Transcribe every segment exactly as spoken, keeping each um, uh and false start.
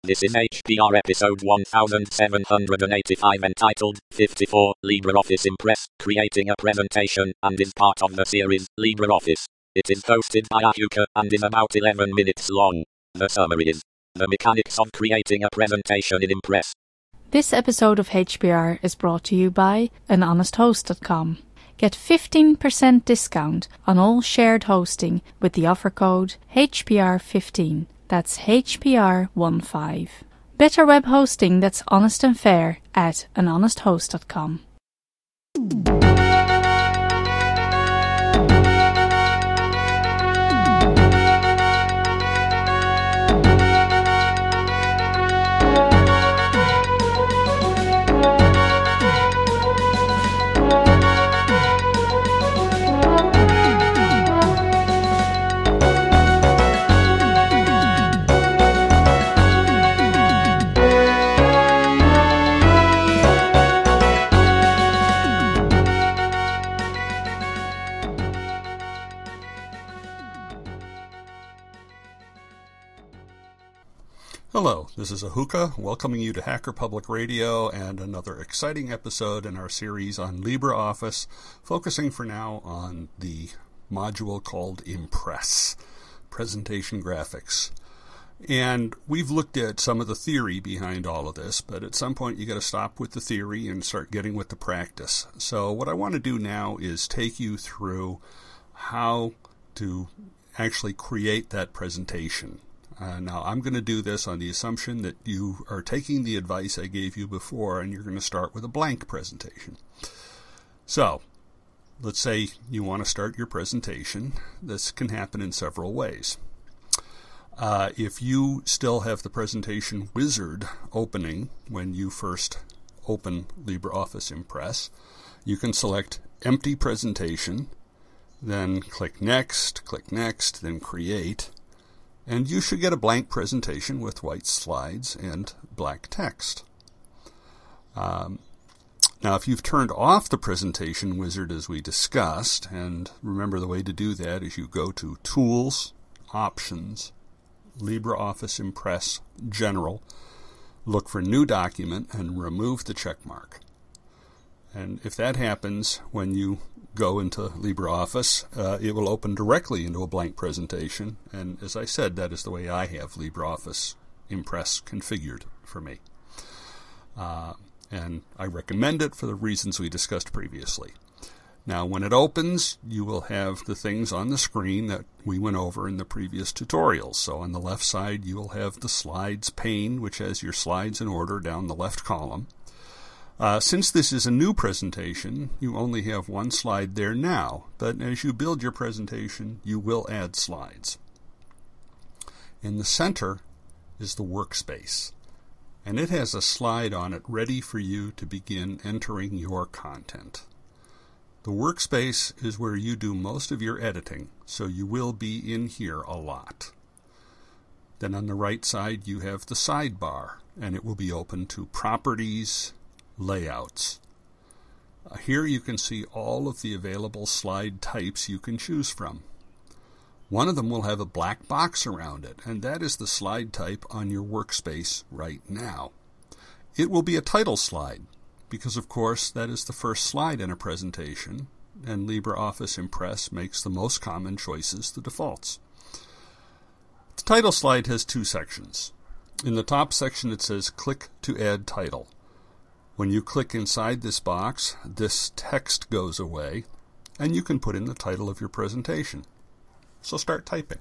This is H P R episode one thousand seven hundred eighty-five entitled fifty-four LibreOffice Impress, Creating a Presentation, and is part of the series LibreOffice. It is hosted by Ahuka and is about eleven minutes long. The summary is the mechanics of creating a presentation in Impress. This episode of H P R is brought to you by an honest host dot com. Get fifteen percent discount on all shared hosting with the offer code H P R fifteen. That's H P R fifteen. Better web hosting that's honest and fair at an honest host dot com. Hello, this is Ahuka, welcoming you to Hacker Public Radio and another exciting episode in our series on LibreOffice, focusing for now on the module called Impress, Presentation Graphics. And we've looked at some of the theory behind all of this, but at some point you got to stop with the theory and start getting with the practice. So what I want to do now is take you through how to actually create that presentation. Uh, now, I'm going to do this on the assumption that you are taking the advice I gave you before and you're going to start with a blank presentation. So, let's say you want to start your presentation. This can happen in several ways. Uh, if you still have the presentation wizard opening when you first open LibreOffice Impress, you can select Empty Presentation, then click Next, click Next, then Create. And you should get a blank presentation with white slides and black text. Um, now, if you've turned off the presentation wizard as we discussed, and remember the way to do that is you go to Tools, Options, LibreOffice Impress General, look for New Document, and remove the check mark. And if that happens when you go into LibreOffice, uh, it will open directly into a blank presentation. And as I said, that is the way I have LibreOffice Impress configured for me. Uh, and I recommend it for the reasons we discussed previously. Now, when it opens, you will have the things on the screen that we went over in the previous tutorials. So on the left side, you will have the Slides pane, which has your slides in order down the left column. Uh, since this is a new presentation, you only have one slide there now, but as you build your presentation, you will add slides. In the center is the workspace, and it has a slide on it ready for you to begin entering your content. The workspace is where you do most of your editing, so you will be in here a lot. Then on the right side, you have the sidebar, and it will be open to Properties, Layouts. Uh, here you can see all of the available slide types you can choose from. One of them will have a black box around it, and that is the slide type on your workspace right now. It will be a title slide, because of course that is the first slide in a presentation, and LibreOffice Impress makes the most common choices the defaults. The title slide has two sections. In the top section it says Click to Add Title. When you click inside this box, this text goes away, and you can put in the title of your presentation. So start typing.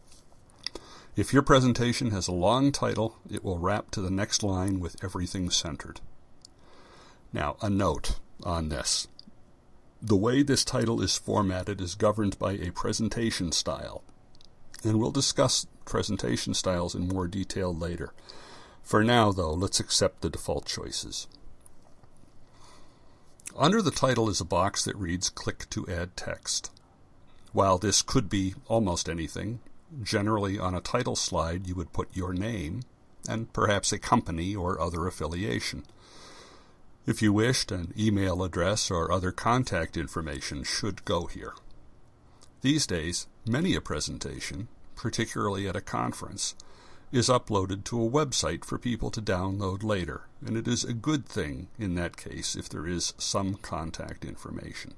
If your presentation has a long title, it will wrap to the next line with everything centered. Now, a note on this. The way this title is formatted is governed by a presentation style, and we'll discuss presentation styles in more detail later. For now, though, let's accept the default choices. Under the title is a box that reads Click to Add Text. While this could be almost anything, generally on a title slide you would put your name and perhaps a company or other affiliation. If you wished, an email address or other contact information should go here. These days, many a presentation, particularly at a conference, is uploaded to a website for people to download later, and it is a good thing in that case if there is some contact information.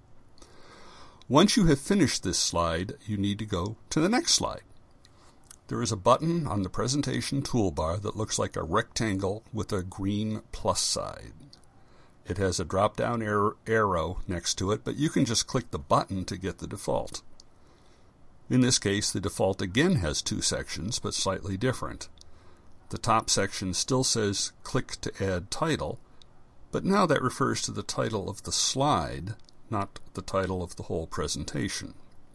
Once you have finished this slide, you need to go to the next slide. There is a button on the presentation toolbar that looks like a rectangle with a green plus side. It has a drop-down ar- arrow next to it, but you can just click the button to get the default. In this case, the default again has two sections, but slightly different. The top section still says click to add title, but now that refers to the title of the slide, not the title of the whole presentation.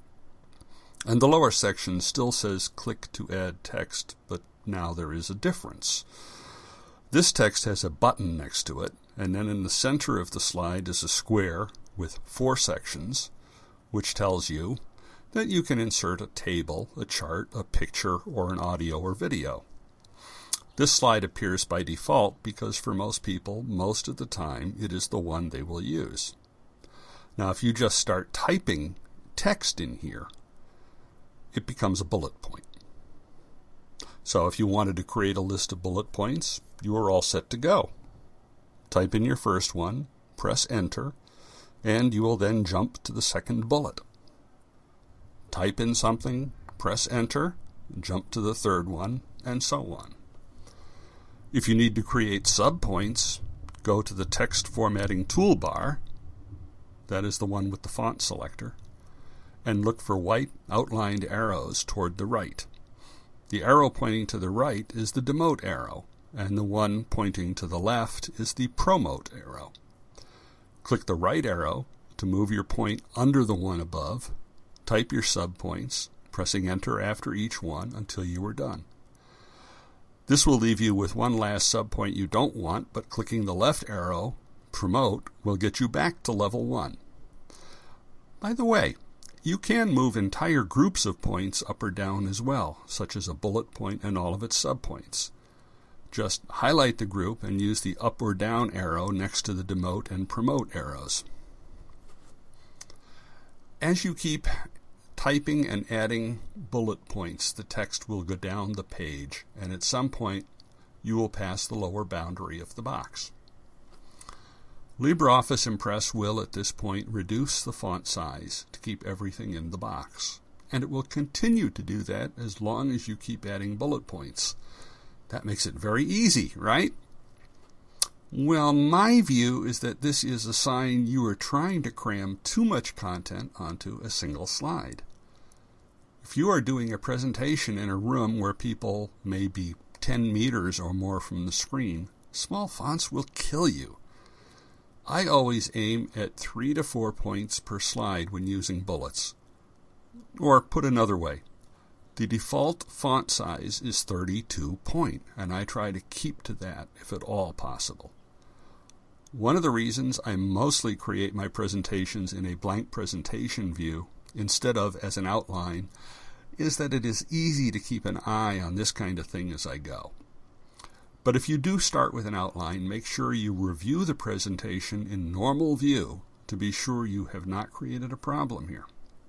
And the lower section still says click to add text, but now there is a difference. This text has a button next to it, and then in the center of the slide is a square with four sections, which tells you that you can insert a table, a chart, a picture, or an audio or video. This slide appears by default because for most people, most of the time, it is the one they will use. Now, if you just start typing text in here, it becomes a bullet point. So if you wanted to create a list of bullet points, you are all set to go. Type in your first one, press enter, and you will then jump to the second bullet. Type in something, press enter, jump to the third one, and so on. If you need to create subpoints, go to the text formatting toolbar, that is the one with the font selector, and look for white outlined arrows toward the right. The arrow pointing to the right is the demote arrow, and the one pointing to the left is the promote arrow. Click the right arrow to move your point under the one above. Type your subpoints, pressing enter after each one until you are done. This will leave you with one last subpoint you don't want, but clicking the left arrow, promote, will get you back to level one. By the way, you can move entire groups of points up or down as well, such as a bullet point and all of its subpoints. Just highlight the group and use the up or down arrow next to the demote and promote arrows. As you keep typing and adding bullet points, the text will go down the page, and at some point you will pass the lower boundary of the box. LibreOffice Impress will at this point reduce the font size to keep everything in the box, and it will continue to do that as long as you keep adding bullet points. That makes it very easy, right? Well, my view is that this is a sign you are trying to cram too much content onto a single slide. If you are doing a presentation in a room where people may be ten meters or more from the screen, small fonts will kill you. I always aim at three to four points per slide when using bullets. Or put another way, the default font size is thirty-two point, and I try to keep to that if at all possible. One of the reasons I mostly create my presentations in a blank presentation view instead of as an outline is that it is easy to keep an eye on this kind of thing as I go. But if you do start with an outline, make sure you review the presentation in normal view to be sure you have not created a problem here.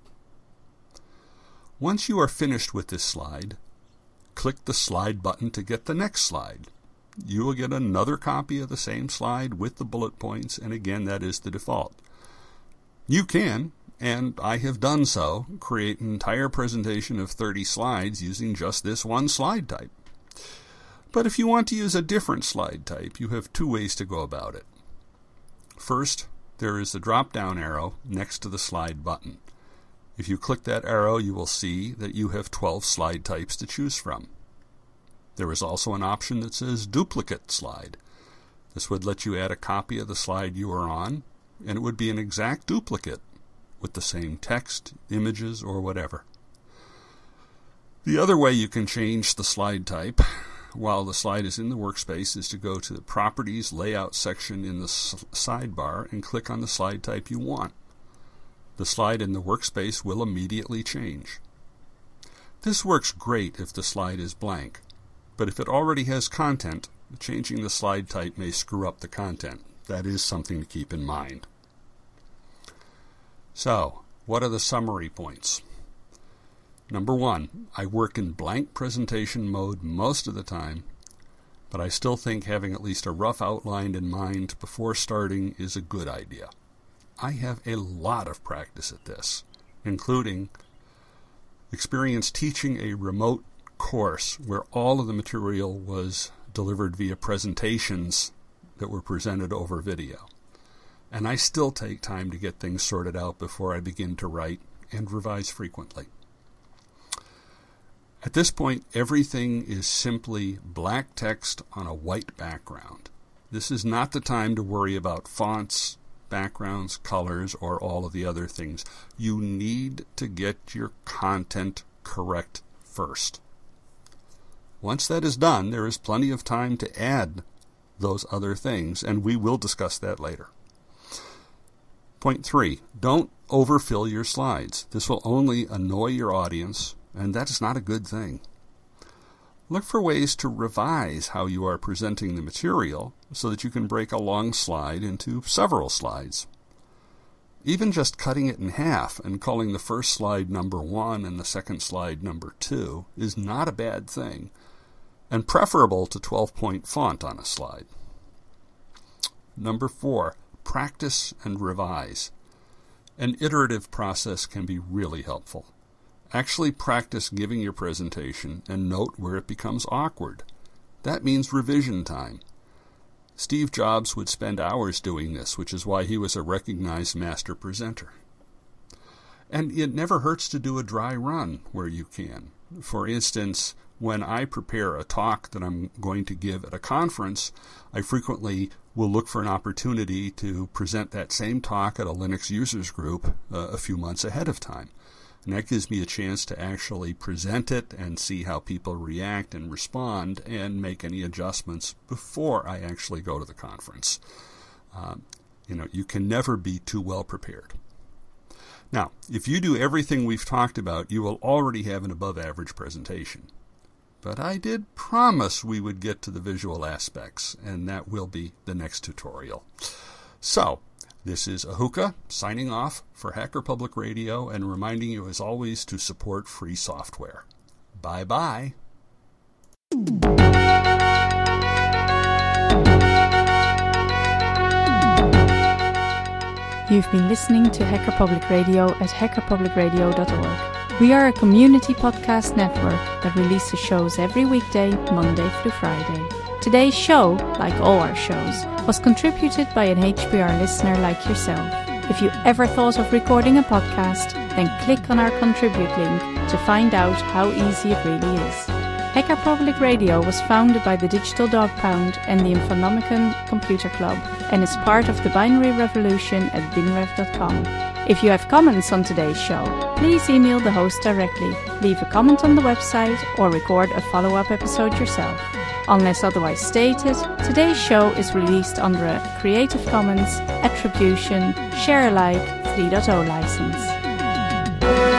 Once you are finished with this slide, click the slide button to get the next slide. You will get another copy of the same slide with the bullet points, and again, that is the default. You can, and I have done so, create an entire presentation of thirty slides using just this one slide type. But if you want to use a different slide type, you have two ways to go about it. First, there is the drop-down arrow next to the slide button. If you click that arrow, you will see that you have twelve slide types to choose from. There is also an option that says Duplicate Slide. This would let you add a copy of the slide you are on, and it would be an exact duplicate with the same text, images, or whatever. The other way you can change the slide type while the slide is in the workspace is to go to the Properties Layout section in the sidebar and click on the slide type you want. The slide in the workspace will immediately change. This works great if the slide is blank, but if it already has content, changing the slide type may screw up the content. That is something to keep in mind. So, what are the summary points? Number one, I work in blank presentation mode most of the time, but I still think having at least a rough outline in mind before starting is a good idea. I have a lot of practice at this, including experience teaching a remote course where all of the material was delivered via presentations that were presented over video. And I still take time to get things sorted out before I begin to write and revise frequently. At this point, everything is simply black text on a white background. This is not the time to worry about fonts, backgrounds, colors, or all of the other things. You need to get your content correct first. Once that is done, there is plenty of time to add those other things, and we will discuss that later. Point three, don't overfill your slides. This will only annoy your audience, and that is not a good thing. Look for ways to revise how you are presenting the material so that you can break a long slide into several slides. Even just cutting it in half and calling the first slide number one and the second slide number two is not a bad thing, and preferable to twelve-point font on a slide. Number four, practice and revise. An iterative process can be really helpful. Actually practice giving your presentation and note where it becomes awkward. That means revision time. Steve Jobs would spend hours doing this, which is why he was a recognized master presenter. And it never hurts to do a dry run where you can. For instance, when I prepare a talk that I'm going to give at a conference, I frequently will look for an opportunity to present that same talk at a Linux users group uh, a few months ahead of time. And that gives me a chance to actually present it and see how people react and respond and make any adjustments before I actually go to the conference. Um, you know, you can never be too well prepared. Now, if you do everything we've talked about, you will already have an above-average presentation. But I did promise we would get to the visual aspects, and that will be the next tutorial. So, this is Ahuka signing off for Hacker Public Radio and reminding you as always to support free software. Bye-bye. You've been listening to Hacker Public Radio at hacker public radio dot org. We are a community podcast network that releases shows every weekday, Monday through Friday. Today's show, like all our shows, was contributed by an H P R listener like yourself. If you ever thought of recording a podcast, then click on our contribute link to find out how easy it really is. Hacker Public Radio was founded by the Digital Dog Pound and the Infonomicon Computer Club and is part of the Binary Revolution at binrev dot com. If you have comments on today's show, please email the host directly, leave a comment on the website, or record a follow-up episode yourself. Unless otherwise stated, today's show is released under a Creative Commons Attribution Share Alike three point oh license.